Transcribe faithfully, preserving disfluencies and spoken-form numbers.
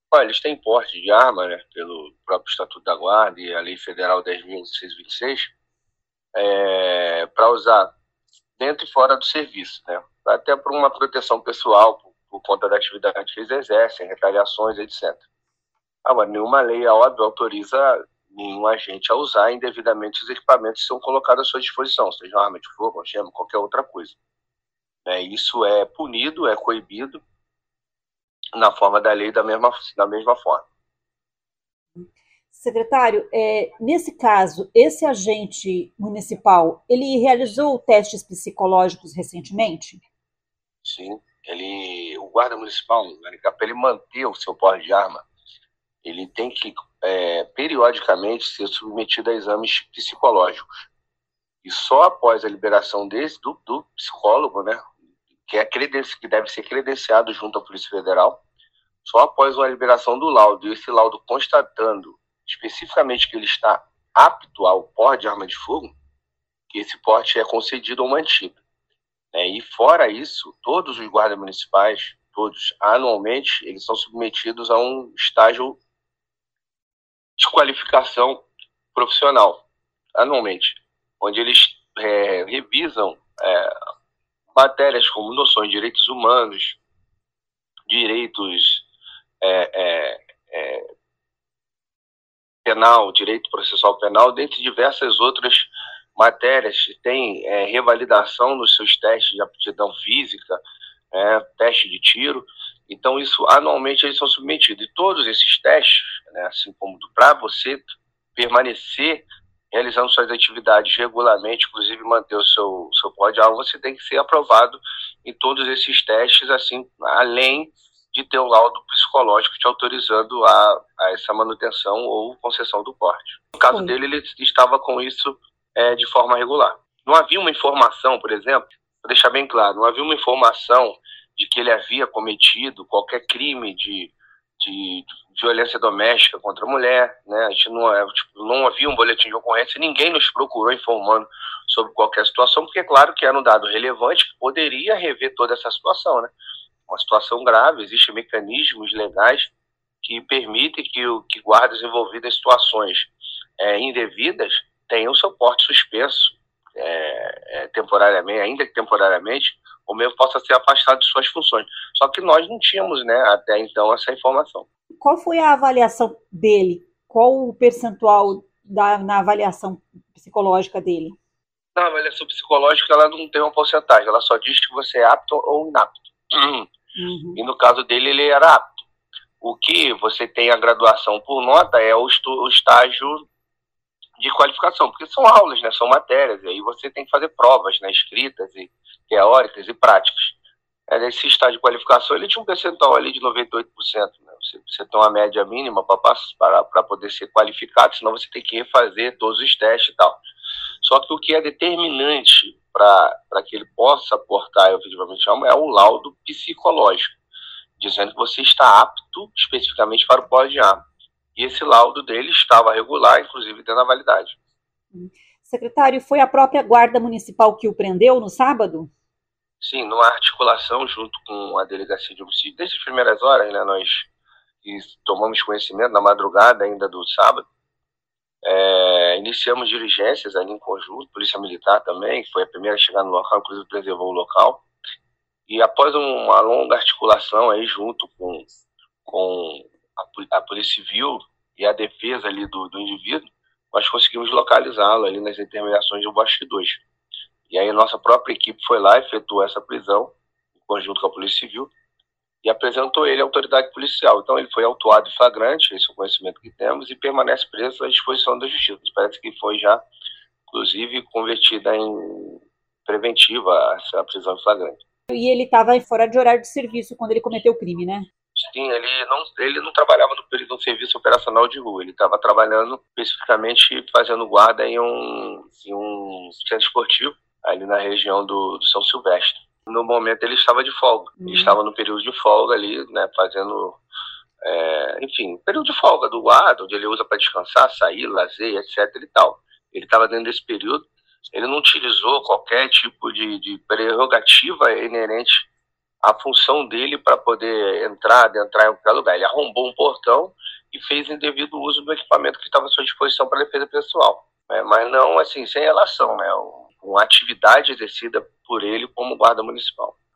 Olha, eles têm porte de arma, né, pelo próprio Estatuto da Guarda e a Lei Federal dez mil seiscentos e vinte e seis, é, para usar dentro e fora do serviço, né? Até por uma proteção pessoal, por, por conta da atividade que eles exercem, retaliações, etcétera. Agora, nenhuma lei, é óbvio, autoriza nenhum agente a usar indevidamente os equipamentos que são colocados à sua disposição, seja uma arma de fogo, uma gema, qualquer outra coisa. Né? Isso é punido, é coibido na forma da lei da mesma, da mesma forma. Secretário, é, nesse caso, esse agente municipal, ele realizou testes psicológicos recentemente? Sim, ele, o guarda municipal, para ele manter o seu porte de arma, ele tem que é, periodicamente ser submetido a exames psicológicos. E só após a liberação desse, do, do psicólogo, né, que, é que deve ser credenciado junto à Polícia Federal, só após a liberação do laudo, e esse laudo constatando especificamente que ele está apto ao porte de arma de fogo, que esse porte é concedido ou mantido. Né? E fora isso, todos os guardas municipais, todos, anualmente, eles são submetidos a um estágio de qualificação profissional, anualmente, onde eles é, revisam é, matérias como noções de direitos humanos, direitos é, é, é, penal, direito processual penal, dentre diversas outras matérias. Tem é, revalidação nos seus testes de aptidão física, é, teste de tiro. Então, isso anualmente eles são submetidos. E todos esses testes, né, assim como para você permanecer realizando suas atividades regularmente, inclusive manter o seu, seu porte de arma, você tem que ser aprovado em todos esses testes, assim, além de ter um laudo psicológico te autorizando a, a essa manutenção ou concessão do porte. No caso Foi. dele, ele estava com isso é, de forma regular. Não havia uma informação, por exemplo, vou deixar bem claro, não havia uma informação de que ele havia cometido qualquer crime de, de, de violência doméstica contra a mulher, né? A gente não, tipo, não havia um boletim de ocorrência, ninguém nos procurou informando sobre qualquer situação, porque é claro que era um dado relevante que poderia rever toda essa situação, né? Uma situação grave, existem mecanismos legais que permitem que, o, que guardas envolvidos em situações é, indevidas tenham seu porte suspenso é, é, temporariamente, ainda que temporariamente, ou mesmo possa ser afastado de suas funções. Só que nós não tínhamos, né, até então, essa informação. Qual foi a avaliação dele? Qual o percentual da, na avaliação psicológica dele? Na avaliação psicológica, ela não tem uma porcentagem, ela só diz que você é apto ou inapto. Uhum. E no caso dele, ele era apto. O que você tem a graduação por nota é o, o estágio de qualificação, porque são aulas, né, são matérias, e aí você tem que fazer provas, né, escritas e teóricas e práticas. Esse estágio de qualificação, ele tinha um percentual ali de noventa e oito por cento. Né? Você, você tem uma média mínima para poder ser qualificado, senão você tem que refazer todos os testes e tal. Só que o que é determinante para que ele possa aportar efetivamente é o laudo psicológico, dizendo que você está apto especificamente para o porte de arma. E esse laudo dele estava regular, inclusive tendo a validade. Secretário, foi a própria Guarda Municipal que o prendeu no sábado? Sim, numa articulação junto com a Delegacia de Homicídio. Desde as primeiras horas, né, nós tomamos conhecimento, na madrugada ainda do sábado, é, iniciamos diligências ali em conjunto, Polícia Militar também, que foi a primeira a chegar no local, inclusive preservou o local. E após uma longa articulação aí junto com, com a, a Polícia Civil e a defesa ali do, do indivíduo, nós conseguimos localizá-lo ali nas intermediações do Bosque dois. E aí a nossa própria equipe foi lá, efetuou essa prisão, em conjunto com a Polícia Civil, e apresentou ele à autoridade policial. Então ele foi autuado em flagrante, esse é o conhecimento que temos, e permanece preso à disposição da Justiça. Parece que foi já, inclusive, convertida em preventiva essa prisão em flagrante. E ele estava fora de horário de serviço quando ele cometeu o crime, né? Sim, ele não, ele não trabalhava no período do serviço operacional de rua, ele estava trabalhando especificamente fazendo guarda em um, em um centro esportivo, ali na região do, do São Silvestre. No momento ele estava de folga, uhum. Ele estava no período de folga ali, né, fazendo, é, enfim, período de folga do guarda, onde ele usa para descansar, sair, lazer, etc e tal. Ele estava dentro desse período, ele não utilizou qualquer tipo de, de prerrogativa inerente a função dele para poder entrar, adentrar em qualquer lugar. Ele arrombou um portão e fez indevido uso do equipamento que estava à sua disposição para defesa pessoal. Né? Mas não, assim, sem relação, né? Uma atividade exercida por ele como guarda municipal.